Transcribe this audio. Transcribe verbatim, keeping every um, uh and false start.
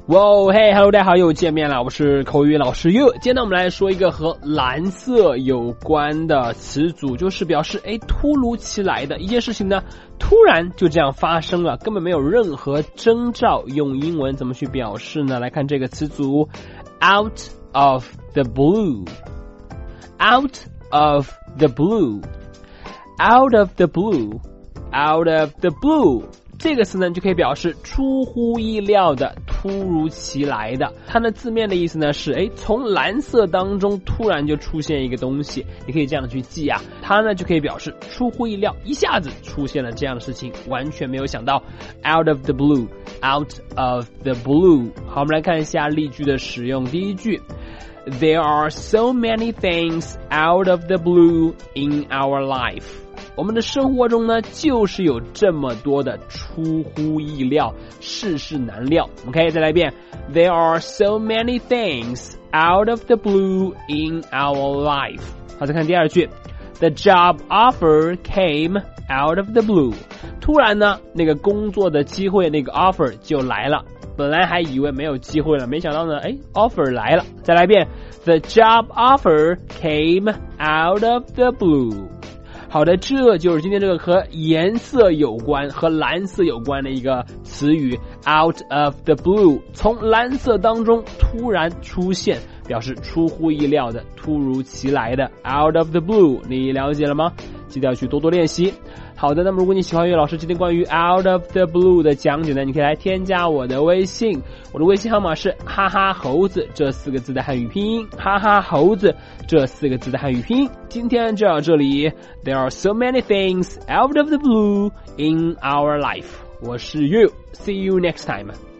哇哦，嘿 ，Hello， 大家好，又见面了，我是口语老师 You。今天呢，我们来说一个和蓝色有关的词组，就是表示哎突如其来的一件事情呢，突然就这样发生了，根本没有任何征兆。用英文怎么去表示呢？来看这个词组 ，out of the blue，out of the blue，out of the blue，out of the blue。这个词呢就可以表示出乎意料的、突如其来的。它的字面的意思呢是诶从蓝色当中突然就出现一个东西，你可以这样去记啊。它呢就可以表示出乎意料，一下子出现了这样的事情，完全没有想到。 out of the blue， out of the blue。 好，我们来看一下例句的使用。第一句， There are so many things out of the blue in our life。我们的生活中呢，就是有这么多的出乎意料，世事难料。OK， 再来一遍 There are so many things out of the blue in our life。 好，再看第二句 The job offer came out of the blue。 突然呢，那个工作的机会，那个 offer 就来了。本来还以为没有机会了，没想到呢，哎 offer 来了。再来一遍 The job offer came out of the blue。好的，这就是今天这个和颜色有关、和蓝色有关的一个词语 out of the blue， 从蓝色当中突然出现，表示出乎意料的、突如其来的 out of the blue。 你了解了吗？记得要去多多练习。好的，那么如果你喜欢岳老师今天关于 out of the blue 的讲解呢，你可以来添加我的微信，我的微信号码是哈哈猴子这四个字的汉语拼音，哈哈猴子这四个字的汉语拼音。今天就到这里。 There are so many things out of the blue in our life。 我是 You， see you next time。